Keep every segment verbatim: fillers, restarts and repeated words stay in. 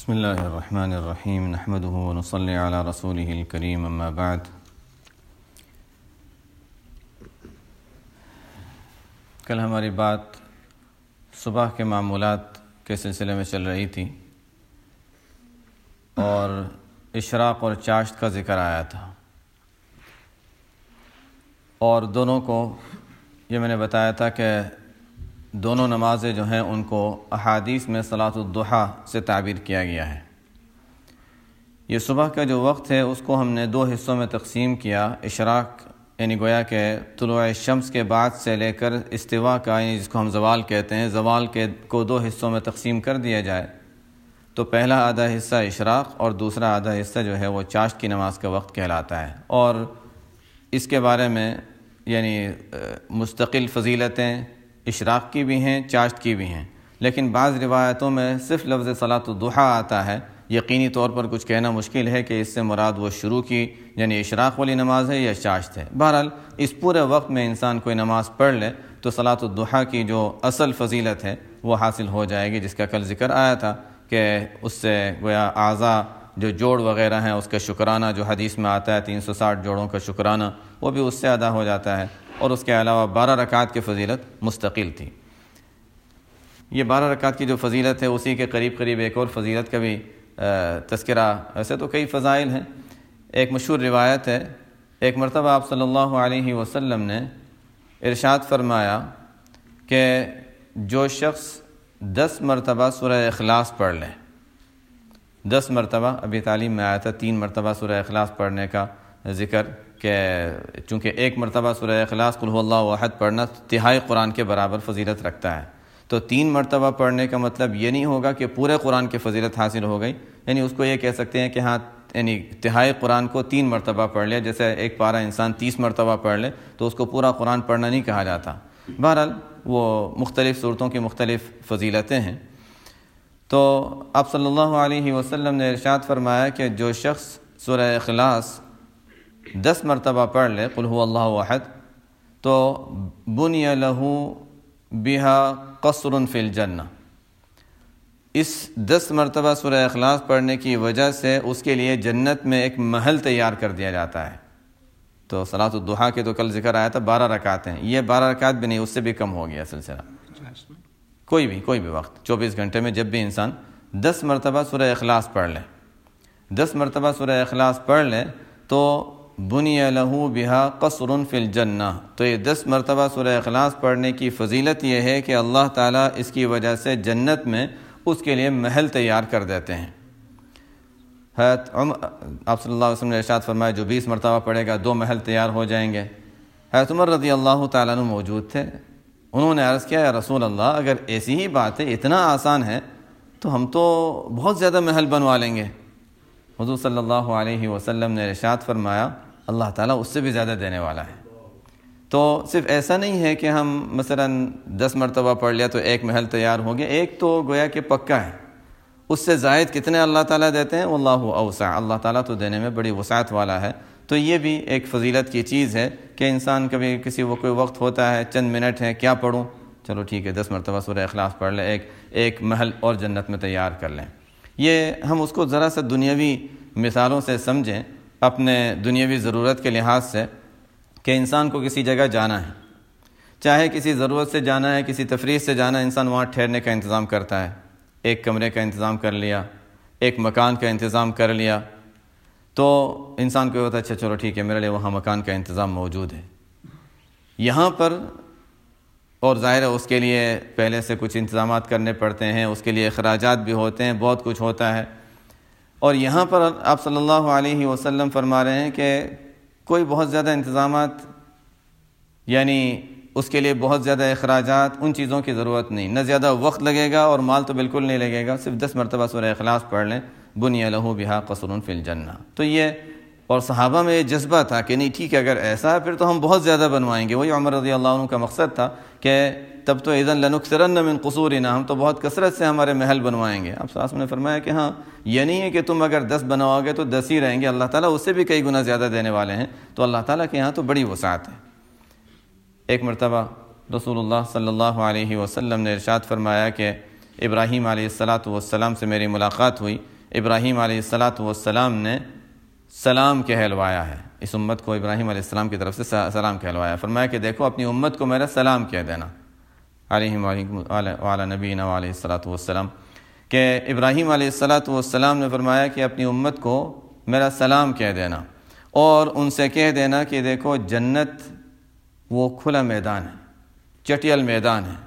بسم اللہ الرحمن الرحیم نحمدہ ونصلی علی رسولہ الکریم اما بعد۔ کل ہماری بات صبح کے معمولات کے سلسلے میں چل رہی تھی اور اشراق اور چاشت کا ذکر آیا تھا، اور دونوں کو یہ میں نے بتایا تھا کہ دونوں نمازیں جو ہیں ان کو احادیث میں صلاۃ الضحیٰ سے تعبیر کیا گیا ہے۔ یہ صبح کا جو وقت ہے اس کو ہم نے دو حصوں میں تقسیم کیا۔ اشراق یعنی گویا کہ طلوع شمس کے بعد سے لے کر استوا کا، یعنی جس کو ہم زوال کہتے ہیں، زوال کے کو دو حصوں میں تقسیم کر دیا جائے تو پہلا آدھا حصہ اشراق اور دوسرا آدھا حصہ جو ہے وہ چاشت کی نماز کا وقت کہلاتا ہے، اور اس کے بارے میں یعنی مستقل فضیلتیں اشراق کی بھی ہیں، چاشت کی بھی ہیں، لیکن بعض روایتوں میں صرف لفظ صلاۃ الضحیٰ آتا ہے۔ یقینی طور پر کچھ کہنا مشکل ہے کہ اس سے مراد وہ شروع کی یعنی اشراق والی نماز ہے یا چاشت ہے۔ بہرحال اس پورے وقت میں انسان کوئی نماز پڑھ لے تو صلاۃ الضحیٰ کی جو اصل فضیلت ہے وہ حاصل ہو جائے گی، جس کا کل ذکر آیا تھا کہ اس سے گویا اعضاء جو جوڑ وغیرہ ہیں اس کا شکرانہ جو حدیث میں آتا ہے، تین سو ساٹھ جوڑوں کا شکرانہ، وہ بھی اس سے ادا ہو جاتا ہے، اور اس کے علاوہ بارہ رکعات کی فضیلت مستقل تھی۔ یہ بارہ رکعات کی جو فضیلت ہے اسی کے قریب قریب ایک اور فضیلت کا بھی تذکرہ، ایسے تو کئی فضائل ہیں۔ ایک مشہور روایت ہے، ایک مرتبہ آپ صلی اللہ علیہ وسلم نے ارشاد فرمایا کہ جو شخص دس مرتبہ سورہ اخلاص پڑھ لے، دس مرتبہ، ابھی تعلیم میں آیا تھا تین مرتبہ سورہ اخلاص پڑھنے کا ذکر، کہ چونکہ ایک مرتبہ سورہ اخلاص قل هو اللہ احد پڑھنا تہائی قرآن کے برابر فضیلت رکھتا ہے، تو تین مرتبہ پڑھنے کا مطلب یہ نہیں ہوگا کہ پورے قرآن کی فضیلت حاصل ہو گئی، یعنی اس کو یہ کہہ سکتے ہیں کہ ہاں یعنی تہائی قرآن کو تین مرتبہ پڑھ لیا، جیسے ایک پارہ انسان تیس مرتبہ پڑھ لے تو اس کو پورا قرآن پڑھنا نہیں کہا جاتا۔ بہرحال وہ مختلف صورتوں کی مختلف فضیلتیں ہیں۔ تو آپ صلی اللہ علیہ وسلم نے ارشاد فرمایا کہ جو شخص سورہ اخلاص دس مرتبہ پڑھ لے قل هو اللہ احد، تو بنی لہ بہا قصر فی الجنہ، اس دس مرتبہ سورہ اخلاص پڑھنے کی وجہ سے اس کے لیے جنت میں ایک محل تیار کر دیا جاتا ہے۔ تو صلاۃ الضحیٰ کے تو کل ذکر آیا تھا بارہ رکعت ہیں، یہ بارہ رکعت بھی نہیں، اس سے بھی کم ہو گیا سلسلہ۔ کوئی بھی کوئی بھی وقت چوبیس گھنٹے میں جب بھی انسان دس مرتبہ سورہ اخلاص پڑھ لے، دس مرتبہ سورہ اخلاص پڑھ لے تو بنی لہ بہا قصر فی الجنہ، تو یہ دس مرتبہ سورہ اخلاص پڑھنے کی فضیلت یہ ہے کہ اللہ تعالیٰ اس کی وجہ سے جنت میں اس کے لیے محل تیار کر دیتے ہیں۔ حضرت عمر آپ صلی اللہ علیہ وسلم نے ارشاد فرمایا جو بیس مرتبہ پڑھے گا دو محل تیار ہو جائیں گے۔ حضرت عمر رضی اللہ تعالیٰ عنہ موجود تھے، انہوں نے عرض کیا یا رسول اللہ اگر ایسی ہی بات ہے، اتنا آسان ہے تو ہم تو بہت زیادہ محل بنوا لیں گے۔ حضور صلی اللہ علیہ وسلم نے ارشاد فرمایا اللہ تعالیٰ اس سے بھی زیادہ دینے والا ہے۔ تو صرف ایسا نہیں ہے کہ ہم مثلا دس مرتبہ پڑھ لیا تو ایک محل تیار ہو گیا، ایک تو گویا کہ پکا ہے، اس سے زائد کتنے اللہ تعالیٰ دیتے ہیں، واللہ اوسع، اللہ تعالیٰ تو دینے میں بڑی وسعت والا ہے۔ تو یہ بھی ایک فضیلت کی چیز ہے کہ انسان کبھی کسی وہ کوئی وقت ہوتا ہے چند منٹ ہے کیا پڑھوں، چلو ٹھیک ہے دس مرتبہ سورہ اخلاص پڑھ لیں، ایک ایک محل اور جنت میں تیار کر لیں۔ یہ ہم اس کو ذرا سا دنیاوی مثالوں سے سمجھیں، اپنے دنیاوی ضرورت کے لحاظ سے، کہ انسان کو کسی جگہ جانا ہے، چاہے کسی ضرورت سے جانا ہے، کسی تفریح سے جانا ہے، انسان وہاں ٹھہرنے کا انتظام کرتا ہے، ایک کمرے کا انتظام کر لیا، ایک مکان کا انتظام کر لیا، تو انسان کو یہ ہوتا ہے اچھا چلو ٹھیک ہے میرے لیے وہاں مکان کا انتظام موجود ہے۔ یہاں پر اور ظاہر ہے اس کے لیے پہلے سے کچھ انتظامات کرنے پڑتے ہیں، اس کے لیے اخراجات بھی ہوتے ہیں، بہت کچھ ہوتا ہے، اور یہاں پر آپ صلی اللہ علیہ وسلم فرما رہے ہیں کہ کوئی بہت زیادہ انتظامات یعنی اس کے لیے بہت زیادہ اخراجات، ان چیزوں کی ضرورت نہیں، نہ زیادہ وقت لگے گا اور مال تو بالکل نہیں لگے گا، صرف دس مرتبہ سورہ اخلاص پڑھ لیں بنی لہ بہا قصر فی الجنہ۔ تو یہ اور صحابہ میں یہ جذبہ تھا کہ نہیں ٹھیک ہے اگر ایسا ہے پھر تو ہم بہت زیادہ بنوائیں گے، وہی عمر رضی اللہ عنہ کا مقصد تھا کہ تب تو اذن لنکثرن من قصورنا، ہم تو بہت کثرت سے ہمارے محل بنوائیں گے۔ آپ صلی اللہ علیہ وسلم نے فرمایا کہ ہاں یہ نہیں ہے کہ تم اگر دس بنواؤ گے تو دس ہی رہیں گے، اللہ تعالیٰ اس سے بھی کئی گنا زیادہ دینے والے ہیں، تو اللہ تعالیٰ کے یہاں تو بڑی وسعت ہے۔ ایک مرتبہ رسول اللہ صلی اللہ علیہ وسلم نے ارشاد فرمایا کہ ابراہیم علیہ الصلاۃ والسلام سے میری ملاقات ہوئی، ابراہیم علیہ الصلاۃ والسلام نے سلام کہلوایا ہے، اس امت کو ابراہیم علیہ السلام کی طرف سے سلام کہلوایا، فرمایا کہ دیکھو اپنی امت کو میرا سلام کہہ دینا علیہ وعلی نبینا علیہ الصلاۃ والسلام، کہ ابراہیم علیہ الصلاۃ والسلام نے فرمایا کہ اپنی امت کو میرا سلام کہہ دینا، اور ان سے کہہ دینا کہ دیکھو جنت وہ کھلا میدان ہے، چٹیل میدان ہے،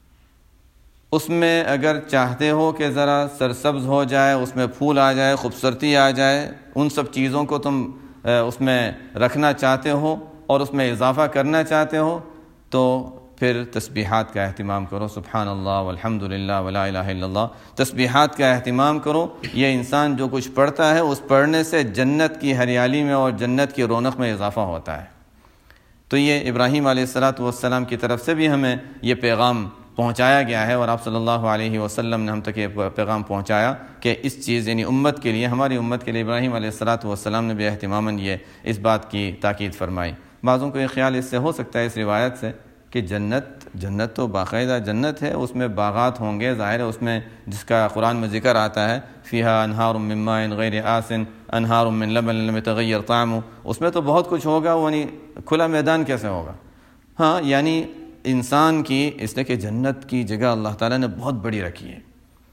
اس میں اگر چاہتے ہو کہ ذرا سرسبز ہو جائے، اس میں پھول آ جائے، خوبصورتی آ جائے، ان سب چیزوں کو تم اس میں رکھنا چاہتے ہو اور اس میں اضافہ کرنا چاہتے ہو تو پھر تسبیحات کا اہتمام کرو، سبحان اللہ والحمد للہ ولا الہ الا اللہ، تسبیحات کا اہتمام کرو۔ یہ انسان جو کچھ پڑھتا ہے اس پڑھنے سے جنت کی ہریالی میں اور جنت کی رونق میں اضافہ ہوتا ہے۔ تو یہ ابراہیم علیہ الصلاۃ والسلام کی طرف سے بھی ہمیں یہ پیغام پہنچایا گیا ہے، اور آپ صلی اللہ علیہ وسلم نے ہم تک یہ پیغام پہنچایا کہ اس چیز یعنی امت کے لیے، ہماری امت کے لیے ابراہیم علیہ الصلاۃ والسلام نے بھی اہتماماً یہ اس بات کی تاکید فرمائی۔ بعضوں کو یہ خیال اس سے ہو سکتا ہے اس روایت سے کہ جنت جنت تو باقاعدہ جنت ہے، اس میں باغات ہوں گے، ظاہر ہے اس میں جس کا قرآن میں ذکر آتا ہے فیہا انہار من ماء غیر آسن انہار من لبن لم یتغیر طعمہ، اس میں تو بہت کچھ ہوگا، یعنی کھلا میدان کیسے ہوگا؟ ہاں یعنی انسان کی اس لیے کہ جنت کی جگہ اللہ تعالیٰ نے بہت بڑی رکھی ہے۔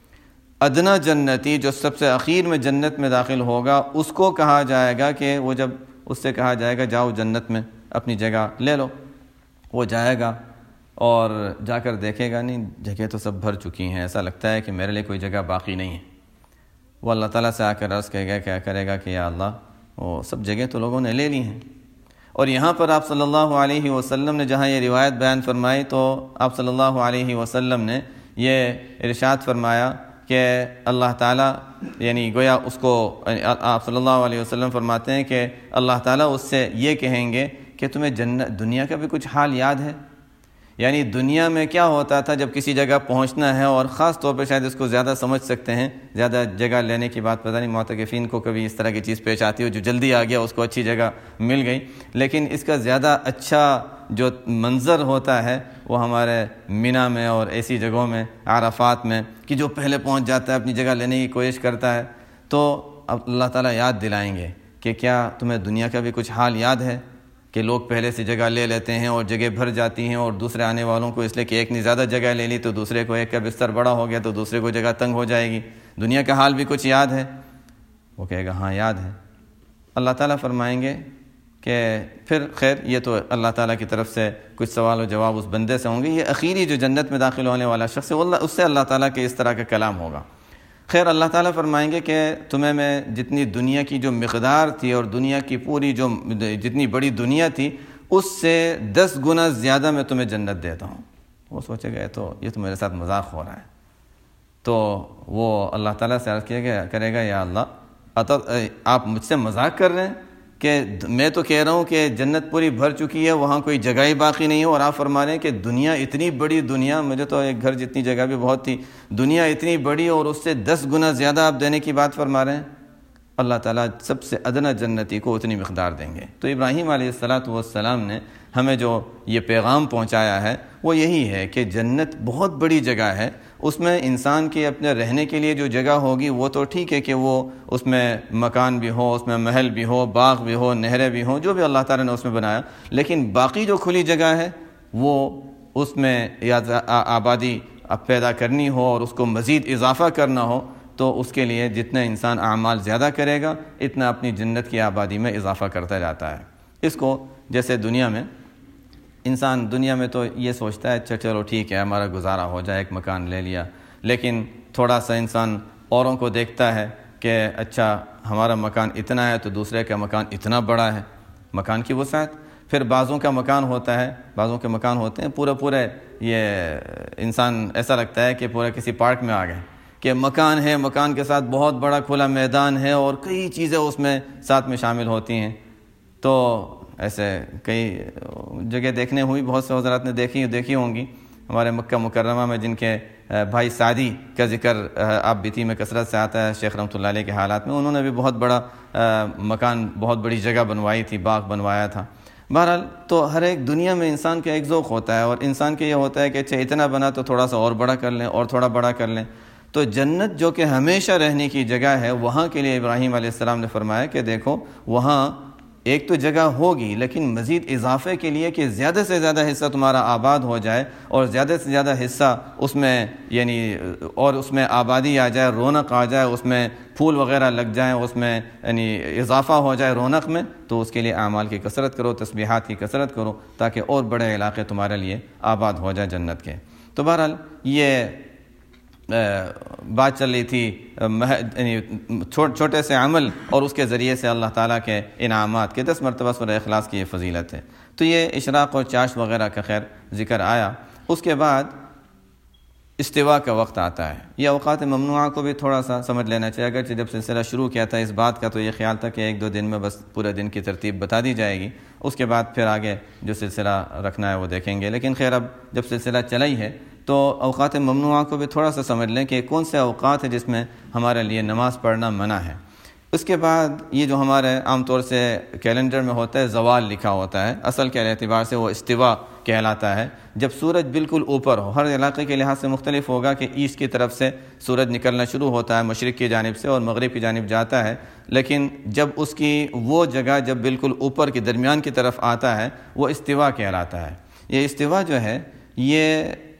ادنا جنتی جو سب سے اخیر میں جنت میں داخل ہوگا اس کو کہا جائے گا کہ وہ جب اس سے کہا جائے گا جاؤ جنت میں اپنی جگہ لے لو، وہ جائے گا اور جا کر دیکھے گا نہیں جگہ تو سب بھر چکی ہیں، ایسا لگتا ہے کہ میرے لیے کوئی جگہ باقی نہیں ہے۔ وہ اللہ تعالیٰ سے آ کر عرض کرے گا کیا کرے گا کہ یا اللہ وہ سب جگہ تو لوگوں نے لے لی ہیں۔ اور یہاں پر آپ صلی اللہ علیہ وسلم نے جہاں یہ روایت بیان فرمائی تو آپ صلی اللہ علیہ وسلم نے یہ ارشاد فرمایا کہ اللہ تعالیٰ یعنی گویا اس کو آپ صلی اللہ علیہ وسلم فرماتے ہیں کہ اللہ تعالیٰ اس سے یہ کہیں گے کہ تمہیں جنت دنیا کا بھی کچھ حال یاد ہے؟ یعنی دنیا میں کیا ہوتا تھا جب کسی جگہ پہنچنا ہے، اور خاص طور پہ شاید اس کو زیادہ سمجھ سکتے ہیں، زیادہ جگہ لینے کی بات پتہ نہیں معتکفین کو کبھی اس طرح کی چیز پیش آتی ہو جو جلدی آ گیا اس کو اچھی جگہ مل گئی، لیکن اس کا زیادہ اچھا جو منظر ہوتا ہے وہ ہمارے مینا میں اور ایسی جگہوں میں عرفات میں کہ جو پہلے پہنچ جاتا ہے اپنی جگہ لینے کی کوشش کرتا ہے، تو اب اللہ تعالیٰ یاد دلائیں گے کہ کیا تمہیں دنیا کا بھی کچھ حال یاد ہے کہ لوگ پہلے سے جگہ لے لیتے ہیں اور جگہ بھر جاتی ہیں، اور دوسرے آنے والوں کو اس لیے کہ ایک نے زیادہ جگہ لے لی تو دوسرے کو ایک کا بستر بڑا ہو گیا تو دوسرے کو جگہ تنگ ہو جائے گی، دنیا کا حال بھی کچھ یاد ہے؟ وہ کہے گا ہاں یاد ہے۔ اللہ تعالیٰ فرمائیں گے کہ پھر خیر یہ تو اللہ تعالیٰ کی طرف سے کچھ سوال و جواب اس بندے سے ہوں گے، یہ اخیری جو جنت میں داخل ہونے والا شخص ہے اس سے اللہ تعالیٰ کے اس طرح کا کلام ہوگا۔ خیر اللہ تعالیٰ فرمائیں گے کہ تمہیں میں جتنی دنیا کی جو مقدار تھی اور دنیا کی پوری جو جتنی بڑی دنیا تھی اس سے دس گنا زیادہ میں تمہیں جنت دیتا ہوں۔ وہ سوچے گئے تو یہ تو میرے ساتھ مذاق ہو رہا ہے، تو وہ اللہ تعالیٰ سے عرض کیا گیا کرے گا یا اللہ آپ مجھ سے مذاق کر رہے ہیں کہ میں تو کہہ رہا ہوں کہ جنت پوری بھر چکی ہے، وہاں کوئی جگہ ہی باقی نہیں ہے، اور آپ فرما رہے ہیں کہ دنیا اتنی بڑی دنیا، مجھے تو ایک گھر جتنی جگہ بھی بہت تھی، دنیا اتنی بڑی اور اس سے دس گنا زیادہ آپ دینے کی بات فرما رہے ہیں۔ اللہ تعالیٰ سب سے ادنا جنتی کو اتنی مقدار دیں گے۔ تو ابراہیم علیہ الصلاۃ والسلام نے ہمیں جو یہ پیغام پہنچایا ہے وہ یہی ہے کہ جنت بہت بڑی جگہ ہے، اس میں انسان کے اپنے رہنے کے لیے جو جگہ ہوگی وہ تو ٹھیک ہے کہ وہ اس میں مکان بھی ہو، اس میں محل بھی ہو، باغ بھی ہو، نہریں بھی ہوں، جو بھی اللہ تعالیٰ نے اس میں بنایا، لیکن باقی جو کھلی جگہ ہے وہ اس میں یا آبادی اب پیدا کرنی ہو اور اس کو مزید اضافہ کرنا ہو تو اس کے لیے جتنا انسان اعمال زیادہ کرے گا اتنا اپنی جنت کی آبادی میں اضافہ کرتا جاتا ہے۔ اس کو جیسے دنیا میں انسان دنیا میں تو یہ سوچتا ہے اچھا چلو ٹھیک ہے ہمارا گزارا ہو جائے، ایک مکان لے لیا، لیکن تھوڑا سا انسان اوروں کو دیکھتا ہے کہ اچھا ہمارا مکان اتنا ہے تو دوسرے کا مکان اتنا بڑا ہے، مکان کی وسعت۔ پھر بعضوں کا مکان ہوتا ہے، بعضوں کے مکان ہوتے ہیں پورے پورے، یہ انسان ایسا لگتا ہے کہ پورے کسی پارک میں آ گئے کہ مکان ہے، مکان کے ساتھ بہت بڑا کھلا میدان ہے اور کئی چیزیں اس میں ساتھ میں شامل ہوتی ہیں۔ تو ایسے کئی جگہ دیکھنے ہوئی، بہت سے حضرات نے دیکھی دیکھی ہوں گی، ہمارے مکہ مکرمہ میں جن کے بھائی سعدی کا ذکر آپ بیتی میں کثرت سے آتا ہے شیخ رحمۃ اللہ علیہ کے حالات میں، انہوں نے بھی بہت بڑا مکان، بہت بڑی جگہ بنوائی تھی، باغ بنوایا تھا۔ بہرحال تو ہر ایک دنیا میں انسان کا ایک ذوق ہوتا ہے، اور انسان کے یہ ہوتا ہے کہ اچھا اتنا بنا تو تھوڑا سا اور بڑا کر لیں اور تھوڑا بڑا کر لیں۔ تو جنت جو کہ ہمیشہ رہنے کی جگہ ہے، وہاں کے لیے ابراہیم علیہ السلام نے فرمایا کہ دیکھو وہاں ایک تو جگہ ہوگی، لیکن مزید اضافے کے لیے کہ زیادہ سے زیادہ حصہ تمہارا آباد ہو جائے اور زیادہ سے زیادہ حصہ اس میں یعنی اور اس میں آبادی آ جائے، رونق آ جائے، اس میں پھول وغیرہ لگ جائیں، اس میں یعنی اضافہ ہو جائے رونق میں، تو اس کے لیے اعمال کی کثرت کرو، تسبیحات کی کثرت کرو، تاکہ اور بڑے علاقے تمہارے لیے آباد ہو جائے جنت کے۔ تو بہرحال یہ بات چل رہی تھی چھوٹے سے عمل اور اس کے ذریعے سے اللہ تعالیٰ کے انعامات کے دس مرتبہ سورہ اخلاص کی یہ فضیلت ہے۔ تو یہ اشراق اور چاشت وغیرہ کا خیر ذکر آیا۔ اس کے بعد استوا کا وقت آتا ہے۔ یہ اوقات ممنوعہ کو بھی تھوڑا سا سمجھ لینا چاہیے، اگرچہ جب سلسلہ شروع کیا تھا اس بات کا تو یہ خیال تھا کہ ایک دو دن میں بس پورے دن کی ترتیب بتا دی جائے گی، اس کے بعد پھر آگے جو سلسلہ رکھنا ہے وہ دیکھیں گے، لیکن خیر اب جب سلسلہ چلا ہی ہے تو اوقات ممنوعہ کو بھی تھوڑا سا سمجھ لیں کہ کون سے اوقات ہیں جس میں ہمارے لیے نماز پڑھنا منع ہے۔ اس کے بعد یہ جو ہمارے عام طور سے کیلنڈر میں ہوتا ہے زوال لکھا ہوتا ہے، اصل کے اعتبار سے وہ استوا کہلاتا ہے، جب سورج بالکل اوپر ہو۔ ہر علاقے کے لحاظ سے مختلف ہوگا کہ ایسٹ کی طرف سے سورج نکلنا شروع ہوتا ہے مشرق کی جانب سے اور مغرب کی جانب جاتا ہے، لیکن جب اس کی وہ جگہ جب بالکل اوپر کی درمیان کی طرف آتا ہے وہ استوا کہلاتا ہے۔ یہ استوا جو ہے یہ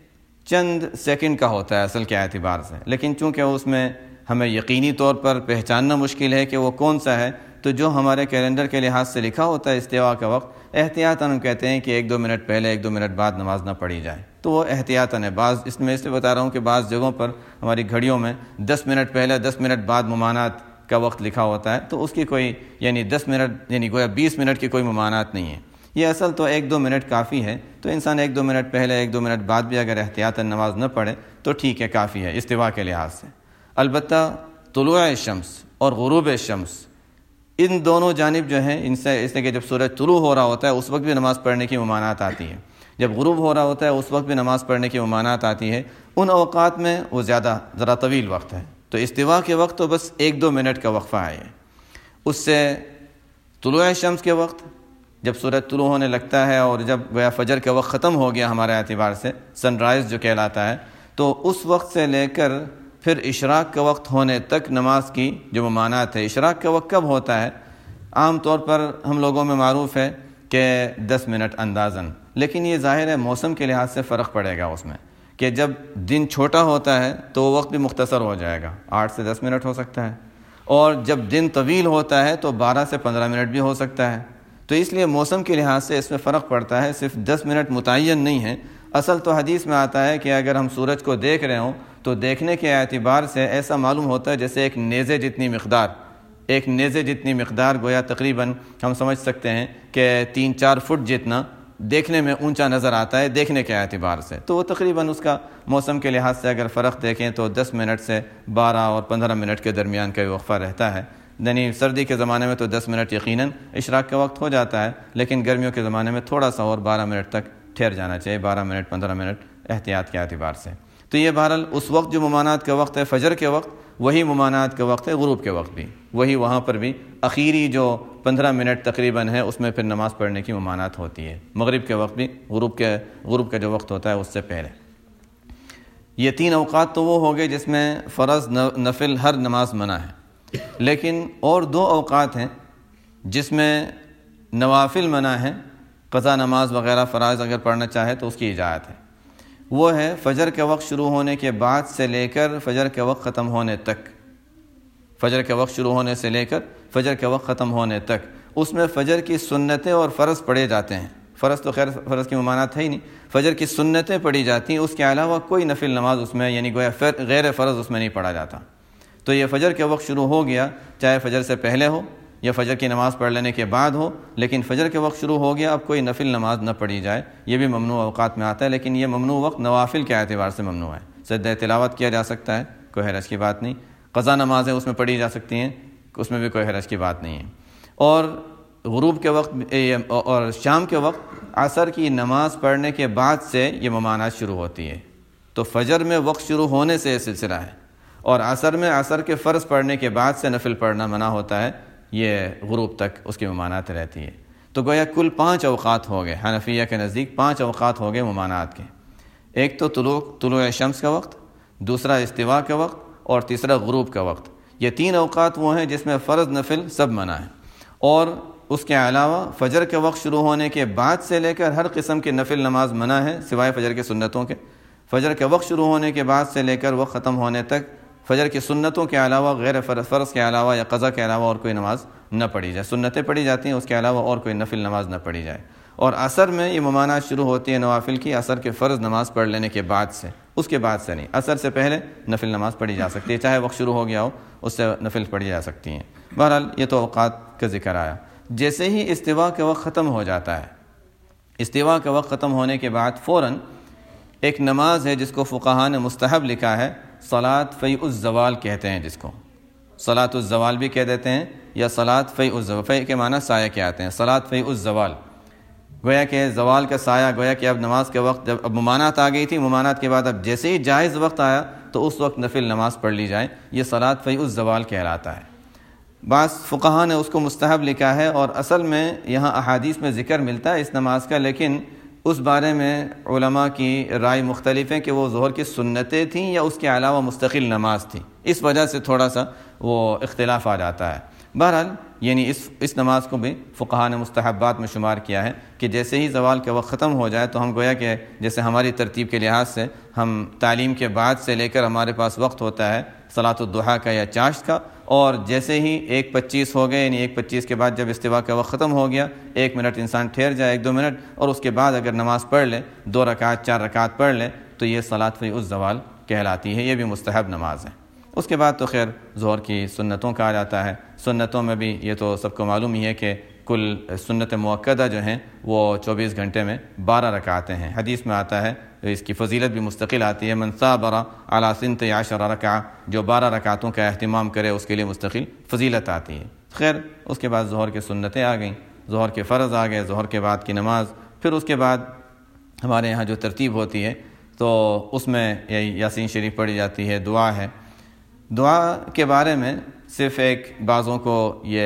چند سیکنڈ کا ہوتا ہے اصل کے اعتبار سے، لیکن چونکہ اس میں ہمیں یقینی طور پر پہچاننا مشکل ہے کہ وہ کون سا ہے، تو جو ہمارے کیلنڈر کے لحاظ سے لکھا ہوتا ہے استوا کا وقت، احتیاطاً ہم کہتے ہیں کہ ایک دو منٹ پہلے ایک دو منٹ بعد نماز نہ پڑھی جائے، تو وہ احتیاطاً ہے۔ بعض اس میں اس لیے بتا رہا ہوں کہ بعض جگہوں پر ہماری گھڑیوں میں دس منٹ پہلے دس منٹ بعد ممانعت کا وقت لکھا ہوتا ہے، تو اس کی کوئی یعنی دس منٹ یعنی گویا بیس منٹ کی کوئی ممانعت نہیں ہے، یہ اصل تو ایک دو منٹ کافی ہے۔ تو انسان ایک دو منٹ پہلے ایک دو منٹ بعد بھی اگر احتیاطاً نماز نہ پڑھے تو ٹھیک ہے، کافی ہے استوا کے لحاظ سے۔ البتہ طلوع الشمس اور غروب الشمس ان دونوں جانب جو ہیں، ان سے اس لیے کہ جب سورج طلوع ہو رہا ہوتا ہے اس وقت بھی نماز پڑھنے کی ممانعت آتی ہے، جب غروب ہو رہا ہوتا ہے اس وقت بھی نماز پڑھنے کی ممانعت آتی ہے، ان اوقات میں وہ زیادہ ذرا طویل وقت ہے۔ تو استوا کے وقت تو بس ایک دو منٹ کا وقفہ ہے، اس سے طلوع الشمس کے وقت جب سورج طلوع ہونے لگتا ہے اور جب گویا فجر کا وقت ختم ہو گیا ہمارے اعتبار سے، سن رائز جو کہلاتا ہے، تو اس وقت سے لے کر پھر اشراق کا وقت ہونے تک نماز کی جو ممانعت ہے۔ اشراق کا وقت کب ہوتا ہے؟ عام طور پر ہم لوگوں میں معروف ہے کہ دس منٹ اندازاً، لیکن یہ ظاہر ہے موسم کے لحاظ سے فرق پڑے گا اس میں، کہ جب دن چھوٹا ہوتا ہے تو وہ وقت بھی مختصر ہو جائے گا، آٹھ سے دس منٹ ہو سکتا ہے، اور جب دن طویل ہوتا ہے تو بارہ سے پندرہ منٹ بھی ہو سکتا ہے۔ تو اس لیے موسم کے لحاظ سے اس میں فرق پڑتا ہے، صرف دس منٹ متعین نہیں ہے۔ اصل تو حدیث میں آتا ہے کہ اگر ہم سورج کو دیکھ رہے ہوں تو دیکھنے کے اعتبار سے ایسا معلوم ہوتا ہے جیسے ایک نیزے جتنی مقدار ایک نیزے جتنی مقدار گویا تقریباً ہم سمجھ سکتے ہیں کہ تین چار فٹ جتنا دیکھنے میں اونچا نظر آتا ہے دیکھنے کے اعتبار سے، تو وہ تقریباً اس کا موسم کے لحاظ سے اگر فرق دیکھیں تو دس منٹ سے بارہ اور پندرہ منٹ کے درمیان کا وقفہ رہتا ہے۔ یعنی سردی کے زمانے میں تو دس منٹ یقیناً اشراق کا وقت ہو جاتا ہے، لیکن گرمیوں کے زمانے میں تھوڑا سا اور بارہ منٹ تک ٹھہر جانا چاہیے، بارہ منٹ پندرہ منٹ احتیاط کے اعتبار سے۔ تو یہ بہرحال اس وقت جو ممانعت کا وقت ہے فجر کے وقت، وہی ممانعت کا وقت ہے غروب کے وقت بھی، وہی وہاں پر بھی آخری جو پندرہ منٹ تقریباً ہے اس میں پھر نماز پڑھنے کی ممانعت ہوتی ہے۔ مغرب کے وقت بھی غروب کے غروب کا جو وقت ہوتا ہے اس سے پہلے۔ یہ تین اوقات تو وہ ہو گئے جس میں فرض نفل ہر نماز منع ہے، لیکن اور دو اوقات ہیں جس میں نوافل منع ہیں، قضا نماز وغیرہ فرائض اگر پڑھنا چاہے تو اس کی اجازت ہے۔ وہ ہے فجر کے وقت شروع ہونے کے بعد سے لے کر فجر کے وقت ختم ہونے تک، فجر کے وقت شروع ہونے سے لے کر فجر کے وقت ختم ہونے تک، اس میں فجر کی سنتیں اور فرض پڑھے جاتے ہیں۔ فرض تو خیر فرض کی ممانعت ہے ہی نہیں، فجر کی سنتیں پڑھی جاتی ہیں، اس کے علاوہ کوئی نفل نماز اس میں یعنی گویا غیر فرض اس میں نہیں پڑھا جاتا۔ تو یہ فجر کے وقت شروع ہو گیا، چاہے فجر سے پہلے ہو یا فجر کی نماز پڑھ لینے کے بعد ہو، لیکن فجر کے وقت شروع ہو گیا، اب کوئی نفل نماز نہ پڑھی جائے، یہ بھی ممنوع اوقات میں آتا ہے، لیکن یہ ممنوع وقت نوافل کے اعتبار سے ممنوع ہے۔ سجدہ تلاوت کیا جا سکتا ہے، کوئی حرج کی بات نہیں، قضا نمازیں اس میں پڑھی جا سکتی ہیں، اس میں بھی کوئی حرج کی بات نہیں ہے۔ اور غروب کے وقت اور شام کے وقت عصر کی نماز پڑھنے کے بعد سے یہ ممانعت شروع ہوتی ہے۔ تو فجر میں وقت شروع ہونے سے یہ سلسلہ ہے، اور عصر میں عصر کے فرض پڑھنے کے بعد سے نفل پڑھنا منع ہوتا ہے، یہ غروب تک اس کی ممانعت رہتی ہے۔ تو گویا کل پانچ اوقات ہو گئے، حنفیہ کے نزدیک پانچ اوقات ہو گئے ممانعت کے۔ ایک تو طلوع طلوع شمس کا وقت، دوسرا استوا کا وقت اور تیسرا غروب کا وقت۔ یہ تین اوقات وہ ہیں جس میں فرض نفل سب منع ہے، اور اس کے علاوہ فجر کے وقت شروع ہونے کے بعد سے لے کر ہر قسم کی نفل نماز منع ہے سوائے فجر کے سنتوں کے۔ فجر کے وقت شروع ہونے کے بعد سے لے کر وقت ختم ہونے تک فجر کی سنتوں کے علاوہ، غیر فرض کے علاوہ یا قضا کے علاوہ اور کوئی نماز نہ پڑھی جائے۔ سنتیں پڑھی جاتی ہیں، اس کے علاوہ اور کوئی نفل نماز نہ پڑھی جائے۔ اور عصر میں یہ ممانعت شروع ہوتی ہے نوافل کی عصر کے فرض نماز پڑھ لینے کے بعد سے، اس کے بعد سے نہیں، عصر سے پہلے نفل نماز پڑھی جا سکتی ہے، چاہے وقت شروع ہو گیا ہو اس سے نفل پڑھی جا سکتی ہیں۔ بہرحال یہ تو اوقات کا ذکر آیا۔ جیسے ہی استوا کا وقت ختم ہو جاتا ہے، استوا کا وقت ختم ہونے کے بعد فوراً ایک نماز ہے جس کو فقہاء نے مستحب لکھا ہے، صلاۃ فیء الزوال کہتے ہیں، جس کو صلاۃ الزوال بھی کہہ دیتے ہیں یا صلاۃ فیء الزوال۔ فیء کے معنی سایہ کے آتے ہیں، صلاۃ فیء الزوال، گویا کہ زوال کا سایہ، گویا کہ اب نماز کے وقت جب اب ممانعت آ گئی تھی، ممانعت کے بعد اب جیسے ہی جائز وقت آیا تو اس وقت نفل نماز پڑھ لی جائے، یہ صلاۃ فیء الزوال کہلاتا ہے۔ بعض فقہاء نے اس کو مستحب لکھا ہے، اور اصل میں یہاں احادیث میں ذکر ملتا ہے اس نماز کا، لیکن اس بارے میں علماء کی رائے مختلف ہیں کہ وہ ظہر کی سنتیں تھیں یا اس کے علاوہ مستقل نماز تھی، اس وجہ سے تھوڑا سا وہ اختلاف آ جاتا ہے۔ بہرحال یعنی اس اس نماز کو بھی فقہاء نے مستحبات میں شمار کیا ہے کہ جیسے ہی زوال کا وقت ختم ہو جائے تو ہم گویا کہ جیسے ہماری ترتیب کے لحاظ سے ہم تعلیم کے بعد سے لے کر ہمارے پاس وقت ہوتا ہے صلاۃ الضحیٰ کا یا چاشت کا، اور جیسے ہی ایک پچیس ہو گئے، یعنی ایک پچیس کے بعد جب استوا کا وقت ختم ہو گیا، ایک منٹ انسان ٹھہر جائے، ایک دو منٹ، اور اس کے بعد اگر نماز پڑھ لے، دو رکعت چار رکعت پڑھ لے، تو یہ صلاۃ فیء الزوال کہلاتی ہے، یہ بھی مستحب نماز ہے۔ اس کے بعد تو خیر ظہر کی سنتوں کا آ جاتا ہے۔ سنتوں میں بھی یہ تو سب کو معلوم ہی ہے کہ کل سنت مؤکدہ جو ہیں وہ چوبیس گھنٹے میں بارہ رکعتیں ہیں۔ حدیث میں آتا ہے، اس کی فضیلت بھی مستقل آتی ہے، من صابر علی سنت عشر رکعہ، جو بارہ رکعتوں کا اہتمام کرے اس کے لیے مستقل فضیلت آتی ہے۔ خیر اس کے بعد ظہر کی سنتیں آ گئیں، ظہر کے فرض آ گئے، ظہر کے بعد کی نماز، پھر اس کے بعد ہمارے یہاں جو ترتیب ہوتی ہے تو اس میں یاسین شریف پڑھی جاتی ہے، دعا ہے۔ دعا کے بارے میں صرف ایک بعضوں کو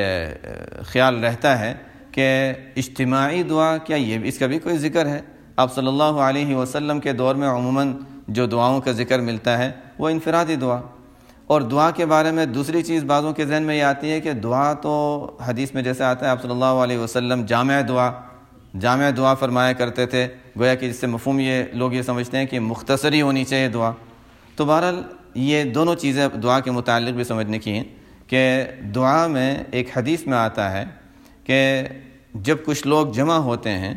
یہ خیال رہتا ہے کہ اجتماعی دعا کیا یہ اس کا بھی کوئی ذکر ہے؟ آپ صلی اللہ علیہ وسلم کے دور میں عموماً جو دعاؤں کا ذکر ملتا ہے وہ انفرادی دعا، اور دعا کے بارے میں دوسری چیز بعضوں کے ذہن میں یہ آتی ہے کہ دعا تو حدیث میں جیسے آتا ہے آپ صلی اللہ علیہ وسلم جامع دعا جامع دعا فرمایا کرتے تھے، گویا کہ جس سے مفہوم یہ لوگ یہ سمجھتے ہیں کہ مختصری ہونی چاہیے دعا۔ تو بہرحال یہ دونوں چیزیں دعا کے متعلق بھی سمجھنے کی ہیں کہ دعا میں ایک حدیث میں آتا ہے کہ جب کچھ لوگ جمع ہوتے ہیں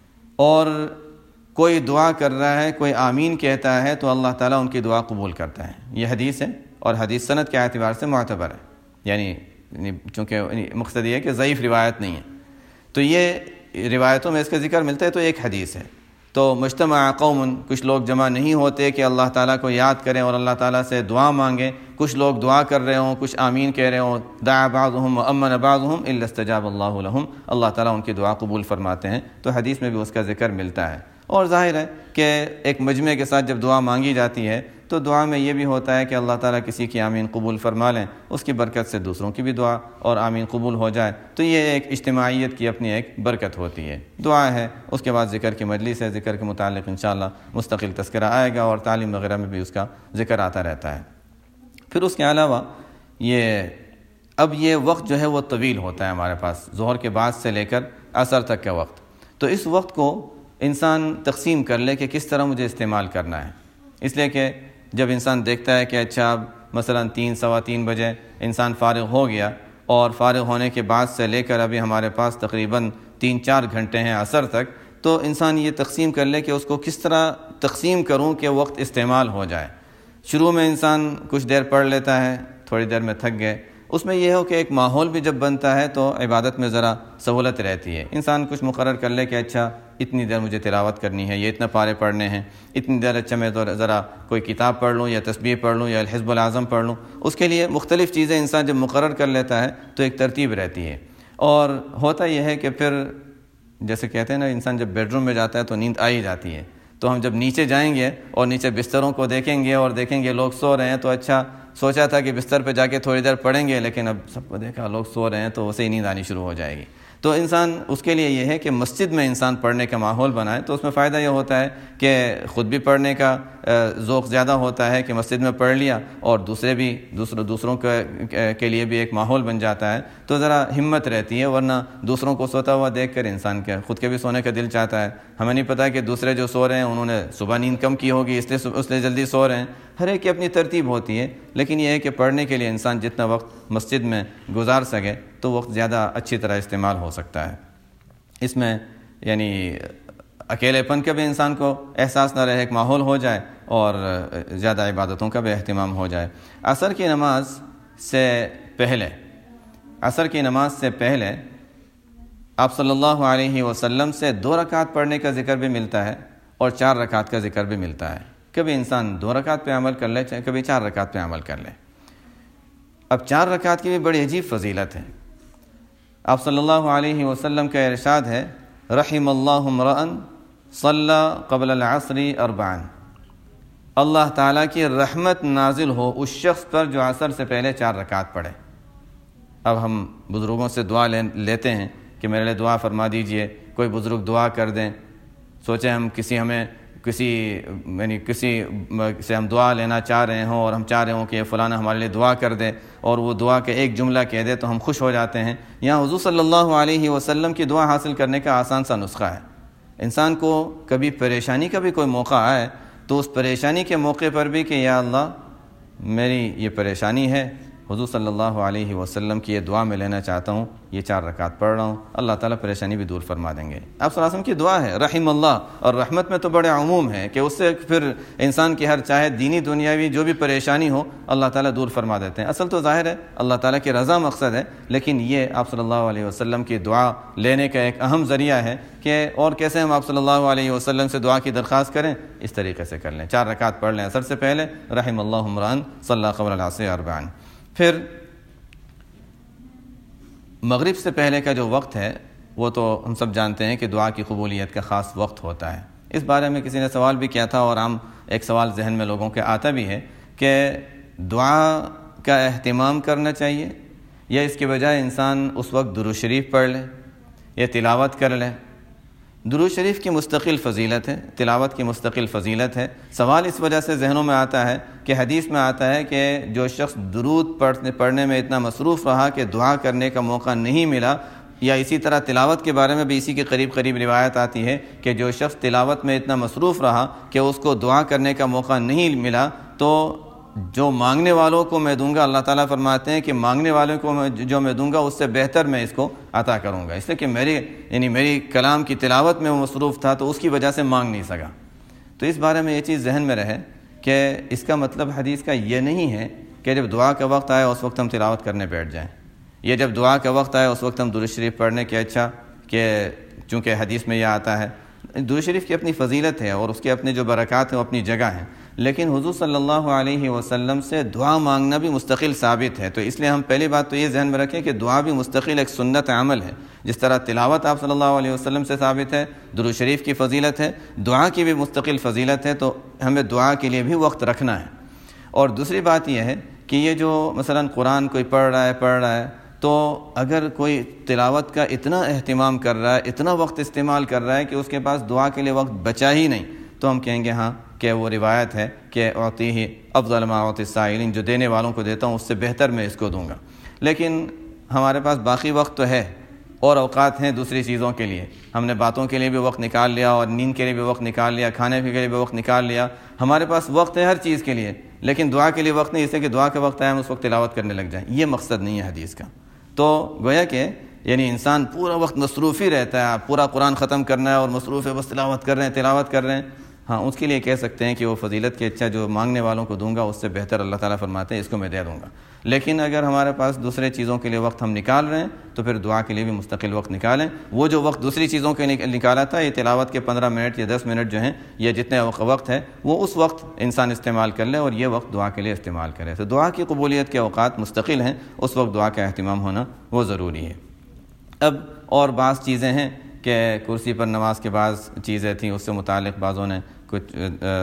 اور کوئی دعا کر رہا ہے، کوئی آمین کہتا ہے، تو اللہ تعالیٰ ان کی دعا قبول کرتا ہے۔ یہ حدیث ہے، اور حدیث سند کے اعتبار سے معتبر ہے، یعنی چونکہ مقصد یہ ہے کہ ضعیف روایت نہیں ہے، تو یہ روایتوں میں اس کا ذکر ملتا ہے، تو ایک حدیث ہے۔ تو مجتمع قوم، کچھ لوگ جمع نہیں ہوتے کہ اللہ تعالیٰ کو یاد کریں اور اللہ تعالیٰ سے دعا مانگیں، کچھ لوگ دعا کر رہے ہوں، کچھ آمین کہہ رہے ہوں، دعا بعضهم وامن بعضهم الا استجاب اللہ لهم، اللہ تعالیٰ ان کی دعا قبول فرماتے ہیں، تو حدیث میں بھی اس کا ذکر ملتا ہے۔ اور ظاہر ہے کہ ایک مجمع کے ساتھ جب دعا مانگی جاتی ہے تو دعا میں یہ بھی ہوتا ہے کہ اللہ تعالیٰ کسی کی آمین قبول فرما لیں، اس کی برکت سے دوسروں کی بھی دعا اور آمین قبول ہو جائے، تو یہ ایک اجتماعیت کی اپنی ایک برکت ہوتی ہے۔ دعا ہے، اس کے بعد ذکر کی مجلس ہے، ذکر کے متعلق انشاءاللہ مستقل تذکرہ آئے گا، اور تعلیم وغیرہ میں بھی اس کا ذکر آتا رہتا ہے۔ پھر اس کے علاوہ یہ اب یہ وقت جو ہے وہ طویل ہوتا ہے ہمارے پاس، ظہر کے بعد سے لے کر عصر تک کا وقت، تو اس وقت کو انسان تقسیم کر لے کہ کس طرح مجھے استعمال کرنا ہے۔ اس لیے کہ جب انسان دیکھتا ہے کہ اچھا مثلا تین سوا تین بجے انسان فارغ ہو گیا، اور فارغ ہونے کے بعد سے لے کر ابھی ہمارے پاس تقریباً تین چار گھنٹے ہیں عصر تک، تو انسان یہ تقسیم کر لے کہ اس کو کس طرح تقسیم کروں کہ وقت استعمال ہو جائے۔ شروع میں انسان کچھ دیر پڑھ لیتا ہے، تھوڑی دیر میں تھک گئے، اس میں یہ ہو کہ ایک ماحول بھی جب بنتا ہے تو عبادت میں ذرا سہولت رہتی ہے، انسان کچھ مقرر کر لے کہ اچھا اتنی دیر مجھے تلاوت کرنی ہے، یہ اتنا پارے پڑھنے ہیں، اتنی دیر اچھا میں تو ذرا کوئی کتاب پڑھ لوں یا تسبیح پڑھ لوں یا الحزب العظم پڑھ لوں، اس کے لیے مختلف چیزیں انسان جب مقرر کر لیتا ہے تو ایک ترتیب رہتی ہے۔ اور ہوتا یہ ہے کہ پھر جیسے کہتے ہیں نا، انسان جب بیڈ روم میں جاتا ہے تو نیند آ ہی جاتی ہے، تو ہم جب نیچے جائیں گے اور نیچے بستروں کو دیکھیں گے اور دیکھیں گے لوگ سو رہے ہیں، تو اچھا سوچا تھا کہ بستر پہ جا کے تھوڑی دیر پڑھیں گے، لیکن اب سب کو دیکھا لوگ سو رہے ہیں تو ویسے ہی نیند آنی شروع ہو جائے گی۔ تو انسان اس کے لیے یہ ہے کہ مسجد میں انسان پڑھنے کا ماحول بنائے، تو اس میں فائدہ یہ ہوتا ہے کہ خود بھی پڑھنے کا ذوق زیادہ ہوتا ہے کہ مسجد میں پڑھ لیا اور دوسرے بھی دوسروں دوسروں کے لیے بھی ایک ماحول بن جاتا ہے تو ذرا ہمت رہتی ہے، ورنہ دوسروں کو سوتا ہوا دیکھ کر انسان کے خود کے بھی سونے کا دل چاہتا ہے۔ ہمیں نہیں پتہ کہ دوسرے جو سو رہے ہیں انہوں نے صبح نیند کم کی ہوگی اس لیے اس لیے جلدی سو رہے ہیں، ہر ایک کی اپنی ترتیب ہوتی ہے، لیکن یہ ہے کہ پڑھنے کے لیے انسان جتنا وقت مسجد میں گزار سکے تو وقت زیادہ اچھی طرح استعمال ہو سکتا ہے۔ اس میں یعنی اکیلے پن کا بھی انسان کو احساس نہ رہے، ایک ماحول ہو جائے اور زیادہ عبادتوں کا بھی اہتمام ہو جائے۔ عصر کی نماز سے پہلے عصر کی نماز سے پہلے آپ صلی اللہ علیہ وسلم سے دو رکعت پڑھنے کا ذکر بھی ملتا ہے اور چار رکعت کا ذکر بھی ملتا ہے۔ کبھی انسان دو رکعت پہ عمل کر لے، چاہے کبھی چار رکعت پہ عمل کر لے۔ اب چار رکعت کی بھی بڑی عجیب فضیلت ہے۔ آپ صلی اللہ علیہ وسلم کا ارشاد ہے، رحم اللہ امرأً صلی قبل العصر اربعا، اللہ تعالیٰ کی رحمت نازل ہو اس شخص پر جو عصر سے پہلے چار رکعت پڑھے۔ اب ہم بزرگوں سے دعا لیتے ہیں کہ میرے لیے دعا فرما دیجئے، کوئی بزرگ دعا کر دیں، سوچیں ہم کسی ہمیں کسی یعنی کسی سے ہم دعا لینا چاہ رہے ہوں اور ہم چاہ رہے ہوں کہ فلانا ہمارے لیے دعا کر دے اور وہ دعا کے ایک جملہ کہہ دے تو ہم خوش ہو جاتے ہیں۔ یہاں حضور صلی اللہ علیہ وسلم کی دعا حاصل کرنے کا آسان سا نسخہ ہے۔ انسان کو کبھی پریشانی کا بھی کوئی موقع آئے تو اس پریشانی کے موقع پر بھی کہ یا اللہ میری یہ پریشانی ہے، حضور صلی اللہ علیہ وسلم کی یہ دعا میں لینا چاہتا ہوں، یہ چار رکعت پڑھ رہا ہوں، اللہ تعالیٰ پریشانی بھی دور فرما دیں گے۔ آپ صلی اللہ علیہ وسلم کی دعا ہے رحم اللہ، اور رحمت میں تو بڑے عموم ہے کہ اس سے پھر انسان کی ہر چاہے دینی دنیاوی جو بھی پریشانی ہو اللہ تعالیٰ دور فرما دیتے ہیں۔ اصل تو ظاہر ہے اللہ تعالیٰ کی رضا مقصد ہے، لیکن یہ آپ صلی اللہ علیہ وسلم کی دعا لینے کا ایک اہم ذریعہ ہے کہ اور کیسے ہم آپ صلی اللہ علیہ وسلم سے دعا کی درخواست کریں، اس طریقے سے کر لیں، چار رکعت پڑھ لیں عصر سے پہلے، رحم اللہ امرأً صلی قبل العصر اربعا۔ پھر مغرب سے پہلے کا جو وقت ہے وہ تو ہم سب جانتے ہیں کہ دعا کی قبولیت کا خاص وقت ہوتا ہے۔ اس بارے میں کسی نے سوال بھی کیا تھا اور عام ایک سوال ذہن میں لوگوں کے آتا بھی ہے کہ دعا کا اہتمام کرنا چاہیے یا اس کے بجائے انسان اس وقت درود شریف پڑھ لے یا تلاوت کر لے۔ درود شریف کی مستقل فضیلت ہے، تلاوت کی مستقل فضیلت ہے۔ سوال اس وجہ سے ذہنوں میں آتا ہے کہ حدیث میں آتا ہے کہ جو شخص درود پڑھنے پڑھنے میں اتنا مصروف رہا کہ دعا کرنے کا موقع نہیں ملا، یا اسی طرح تلاوت کے بارے میں بھی اسی کے قریب قریب روایت آتی ہے کہ جو شخص تلاوت میں اتنا مصروف رہا کہ اس کو دعا کرنے کا موقع نہیں ملا تو جو مانگنے والوں کو میں دوں گا، اللہ تعالیٰ فرماتے ہیں کہ مانگنے والوں کو جو میں دوں گا اس سے بہتر میں اس کو عطا کروں گا، اس لیے کہ میری یعنی میری کلام کی تلاوت میں وہ مصروف تھا تو اس کی وجہ سے مانگ نہیں سکا۔ تو اس بارے میں یہ چیز ذہن میں رہے کہ اس کا مطلب حدیث کا یہ نہیں ہے کہ جب دعا کا وقت آئے اس وقت ہم تلاوت کرنے بیٹھ جائیں، یہ جب دعا کا وقت آئے اس وقت ہم درود شریف پڑھنے کے اچھا کہ چونکہ حدیث میں یہ آتا ہے۔ درود شریف کی اپنی فضیلت ہے اور اس کے اپنے جو برکات ہیں وہ اپنی جگہ ہیں، لیکن حضور صلی اللہ علیہ وسلم سے دعا مانگنا بھی مستقل ثابت ہے۔ تو اس لیے ہم پہلی بات تو یہ ذہن میں رکھیں کہ دعا بھی مستقل ایک سنت عمل ہے، جس طرح تلاوت آپ صلی اللہ علیہ وسلم سے ثابت ہے، درود شریف کی فضیلت ہے، دعا کی بھی مستقل فضیلت ہے، تو ہمیں دعا کے لیے بھی وقت رکھنا ہے۔ اور دوسری بات یہ ہے کہ یہ جو مثلا قرآن کوئی پڑھ رہا ہے پڑھ رہا ہے تو اگر کوئی تلاوت کا اتنا اہتمام کر رہا ہے، اتنا وقت استعمال کر رہا ہے کہ اس کے پاس دعا کے لیے وقت بچا ہی نہیں، تو ہم کہیں گے ہاں کہ وہ روایت ہے کہ اعطیہ افضل ما اعطی السائلین، جو دینے والوں کو دیتا ہوں اس سے بہتر میں اس کو دوں گا۔ لیکن ہمارے پاس باقی وقت تو ہے اور اوقات ہیں دوسری چیزوں کے لیے، ہم نے باتوں کے لیے بھی وقت نکال لیا اور نیند کے لیے بھی وقت نکال لیا، کھانے کے لیے بھی وقت نکال لیا، ہمارے پاس وقت ہے ہر چیز کے لیے، لیکن دعا کے لیے وقت نہیں، اس لیے کہ دعا کا وقت آئے ہم اس وقت تلاوت کرنے لگ جائیں، یہ مقصد نہیں ہے حدیث کا۔ تو گویا کہ یعنی انسان پورا وقت مصروف ہی رہتا ہے، پورا قرآن ختم کرنا ہے اور مصروف ہے بس تلاوت کر رہے ہیں تلاوت کر رہے ہیں، ہاں اس کے لیے کہہ سکتے ہیں کہ وہ فضیلت کے اچھا جو مانگنے والوں کو دوں گا اس سے بہتر اللہ تعالیٰ فرماتے ہیں اس کو میں دے دوں گا۔ لیکن اگر ہمارے پاس دوسرے چیزوں کے لیے وقت ہم نکال رہے ہیں تو پھر دعا کے لیے بھی مستقل وقت نکالیں۔ وہ جو وقت دوسری چیزوں کے نکالا تھا، یہ تلاوت کے پندرہ منٹ یا دس منٹ جو ہیں یا جتنے وقت ہے وہ اس وقت انسان استعمال کر لے اور یہ وقت دعا کے لیے استعمال کرے۔ تو دعا کی قبولیت کے اوقات مستقل ہیں، اس وقت دعا کا اہتمام ہونا وہ ضروری ہے۔ اب اور بعض چیزیں ہیں کہ کرسی پر نماز کے بعض چیزیں تھیں، اس سے متعلق بعضوں نے کچھ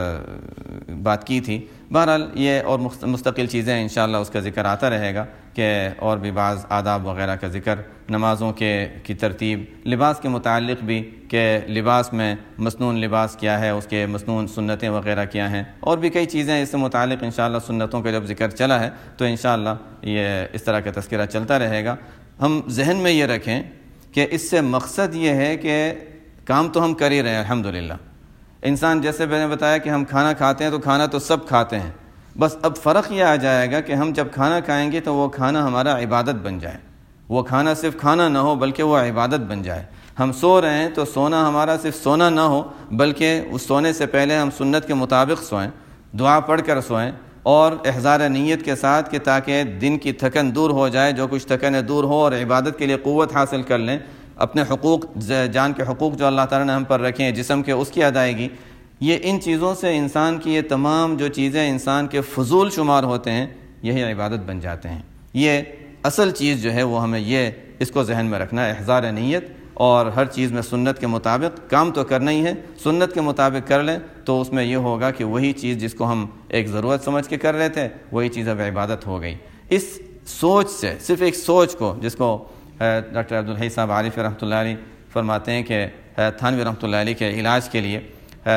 بات کی تھی. بہرحال یہ اور مستقل چیزیں انشاءاللہ اس کا ذکر آتا رہے گا کہ اور بھی بعض آداب وغیرہ کا ذکر، نمازوں کے کی ترتیب، لباس کے متعلق بھی کہ لباس میں مسنون لباس کیا ہے، اس کے مسنون سنتیں وغیرہ کیا ہیں، اور بھی کئی چیزیں اس سے متعلق انشاءاللہ سنتوں کا جب ذکر چلا ہے تو انشاءاللہ یہ اس طرح کا تذکرہ چلتا رہے گا. ہم ذہن میں یہ رکھیں کہ اس سے مقصد یہ ہے کہ کام تو ہم کر ہی رہے ہیں الحمدللہ. انسان جیسے میں نے بتایا کہ ہم کھانا کھاتے ہیں تو کھانا تو سب کھاتے ہیں، بس اب فرق یہ آ جائے گا کہ ہم جب کھانا کھائیں گے تو وہ کھانا ہمارا عبادت بن جائے، وہ کھانا صرف کھانا نہ ہو بلکہ وہ عبادت بن جائے. ہم سو رہے ہیں تو سونا ہمارا صرف سونا نہ ہو بلکہ اس سونے سے پہلے ہم سنت کے مطابق سوئیں، دعا پڑھ کر سوئیں اور احضار نیت کے ساتھ کہ تاکہ دن کی تھکن دور ہو جائے، جو کچھ تھکن دور ہو اور عبادت کے لیے قوت حاصل کر لیں. اپنے حقوق، جان کے حقوق جو اللہ تعالیٰ نے ہم پر رکھے ہیں، جسم کے، اس کی ادائیگی، یہ ان چیزوں سے انسان کی یہ تمام جو چیزیں انسان کے فضول شمار ہوتے ہیں یہی عبادت بن جاتے ہیں. یہ اصل چیز جو ہے وہ ہمیں یہ اس کو ذہن میں رکھنا ہے، احضار نیت، اور ہر چیز میں سنت کے مطابق کام تو کرنا ہی ہے. سنت کے مطابق کر لیں تو اس میں یہ ہوگا کہ وہی چیز جس کو ہم ایک ضرورت سمجھ کے کر رہے تھے وہی چیز اب عبادت ہو گئی. اس سوچ سے، صرف ایک سوچ کو، جس کو ڈاکٹر عبدالحی صاحب عارف رحمۃ اللہ علیہ فرماتے ہیں کہ تھانوی رحمۃ اللہ علیہ کے علاج کے لیے،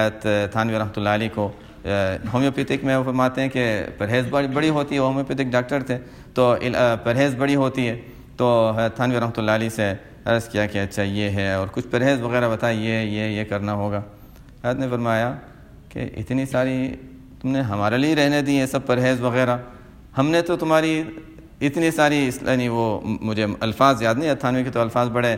تھانوی رحمۃ اللہ علیہ کو ہومیوپیتھک میں وہ فرماتے ہیں کہ پرہیز بڑی بڑی ہوتی ہے، ہومیوپیتھک ڈاکٹر تھے تو پرہیز بڑی ہوتی ہے. تو تھانوی رحمۃ اللہ علیہ سے عرض کیا کہ اچھا یہ ہے اور کچھ پرہیز وغیرہ بتائیے، یہ یہ کرنا ہوگا. حضرت نے فرمایا کہ اتنی ساری تم نے ہمارے لیے رہنے دی ہیں سب پرہیز وغیرہ، ہم نے تو تمہاری اتنی ساری، یعنی وہ مجھے الفاظ یاد نہیں، تھانوی کے تو الفاظ بڑے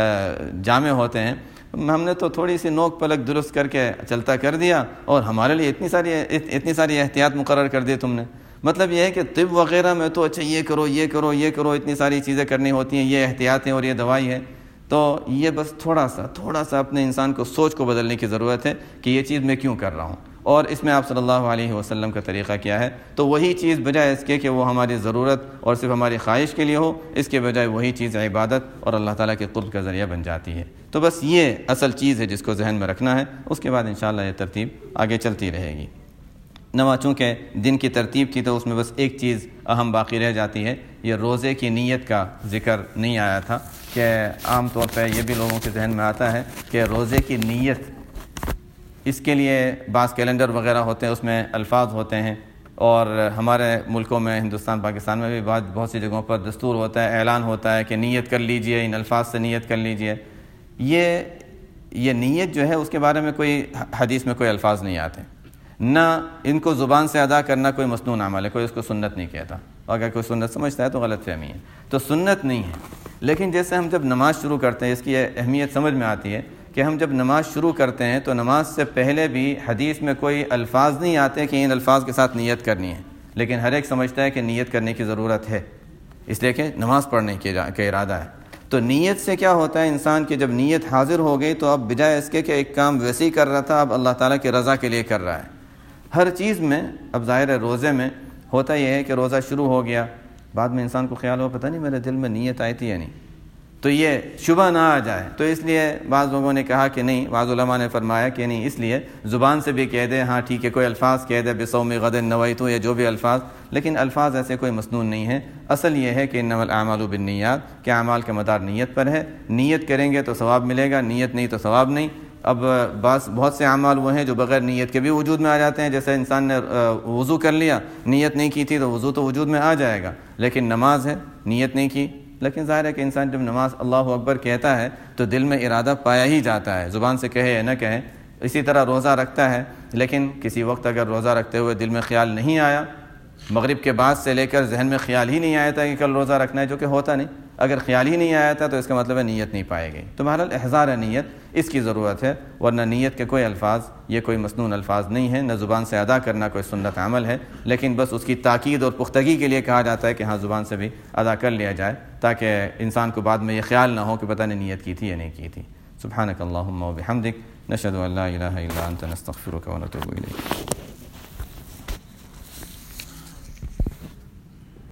جامع ہوتے ہیں، ہم نے تو تھوڑی سی نوک پلک درست کر کے چلتا کر دیا اور ہمارے لیے اتنی ساری اتنی ساری احتیاط مقرر کر دی تم نے. مطلب یہ ہے کہ طب وغیرہ میں تو اچھا یہ کرو یہ کرو یہ کرو، اتنی ساری چیزیں کرنی ہوتی ہیں، یہ احتیاط ہے اور یہ دوائی ہے. تو یہ بس تھوڑا سا تھوڑا سا اپنے انسان کو سوچ کو بدلنے کی ضرورت ہے کہ یہ چیز میں کیوں کر رہا ہوں، اور اس میں آپ صلی اللہ علیہ وسلم کا طریقہ کیا ہے. تو وہی چیز بجائے اس کے کہ وہ ہماری ضرورت اور صرف ہماری خواہش کے لیے ہو، اس کے بجائے وہی چیز عبادت اور اللہ تعالیٰ کے قرب کا ذریعہ بن جاتی ہے. تو بس یہ اصل چیز ہے جس کو ذہن میں رکھنا ہے. اس کے بعد انشاءاللہ یہ ترتیب آگے چلتی رہے گی. نما چونکہ دن کی ترتیب تھی تو اس میں بس ایک چیز اہم باقی رہ جاتی ہے، یہ روزے کی نیت کا ذکر نہیں آیا تھا کہ عام طور پہ یہ بھی لوگوں کے ذہن میں آتا ہے کہ روزے کی نیت، اس کے لیے بعض کیلنڈر وغیرہ ہوتے ہیں، اس میں الفاظ ہوتے ہیں، اور ہمارے ملکوں میں، ہندوستان پاکستان میں بھی بعض بہت سی جگہوں پر دستور ہوتا ہے، اعلان ہوتا ہے کہ نیت کر لیجئے، ان الفاظ سے نیت کر لیجئے. یہ یہ نیت جو ہے اس کے بارے میں کوئی حدیث میں کوئی الفاظ نہیں آتے، نہ ان کو زبان سے ادا کرنا کوئی مسنون عمل ہے، کوئی اس کو سنت نہیں کہتا. اگر کوئی سنت سمجھتا ہے تو غلط فہمی ہے، تو سنت نہیں ہے. لیکن جیسے ہم جب نماز شروع کرتے ہیں، اس کی اہمیت سمجھ میں آتی ہے کہ ہم جب نماز شروع کرتے ہیں تو نماز سے پہلے بھی حدیث میں کوئی الفاظ نہیں آتے کہ ان الفاظ کے ساتھ نیت کرنی ہے، لیکن ہر ایک سمجھتا ہے کہ نیت کرنے کی ضرورت ہے، اس لیے کہ نماز پڑھنے کی کا ارادہ ہے. تو نیت سے کیا ہوتا ہے انسان کی جب نیت حاضر ہو گئی تو اب بجائے اس کے کہ ایک کام ویسے ہی کر رہا تھا، اب اللہ تعالیٰ کی رضا کے لیے کر رہا ہے. ہر چیز میں اب ظاہر ہے روزے میں ہوتا یہ ہے کہ روزہ شروع ہو گیا، بعد میں انسان کو خیال ہو پتہ نہیں میرے دل میں نیت آئی تھی یا نہیں، تو یہ شبہ نہ آ جائے. تو اس لیے بعض لوگوں نے کہا کہ نہیں، بعض علماء نے فرمایا کہ نہیں، اس لیے زبان سے بھی کہہ دے، ہاں ٹھیک ہے، کوئی الفاظ کہہ دے بصوم غد نویت یا جو بھی الفاظ، لیکن الفاظ ایسے کوئی مسنون نہیں ہیں. اصل یہ ہے کہ انما الاعمال بالنیات، کہ اعمال کا مدار نیت پر ہے. نیت کریں گے تو ثواب ملے گا، نیت نہیں تو ثواب نہیں. اب بعض بہت سے اعمال وہ ہیں جو بغیر نیت کے بھی وجود میں آ جاتے ہیں، جیسے انسان نے وضو کر لیا، نیت نہیں کی تھی تو وضو تو وجود میں آ جائے گا، لیکن نماز ہے نیت نہیں کی. لیکن ظاہر ہے کہ انسان جب نماز اللہ اکبر کہتا ہے تو دل میں ارادہ پایا ہی جاتا ہے، زبان سے کہے یا نہ کہے. اسی طرح روزہ رکھتا ہے، لیکن کسی وقت اگر روزہ رکھتے ہوئے دل میں خیال نہیں آیا، مغرب کے بعد سے لے کر ذہن میں خیال ہی نہیں آیا تھا کہ کل روزہ رکھنا ہے، جو کہ ہوتا نہیں، اگر خیال ہی نہیں آیا تھا تو اس کا مطلب ہے نیت نہیں پائے گئی. تو بہرحال احضار نیت اس کی ضرورت ہے، ورنہ نیت کے کوئی الفاظ، یہ کوئی مسنون الفاظ نہیں ہیں، نہ زبان سے ادا کرنا کوئی سنت عمل ہے، لیکن بس اس کی تاکید اور پختگی کے لیے کہا جاتا ہے کہ ہاں زبان سے بھی ادا کر لیا جائے، تاکہ انسان کو بعد میں یہ خیال نہ ہو کہ پتہ نہیں نیت کی تھی یا نہیں کی تھی. سبحانک اللہم و بحمدک، نشہد ان لا الہ الا انت، نستغفرک و نتوب الیک.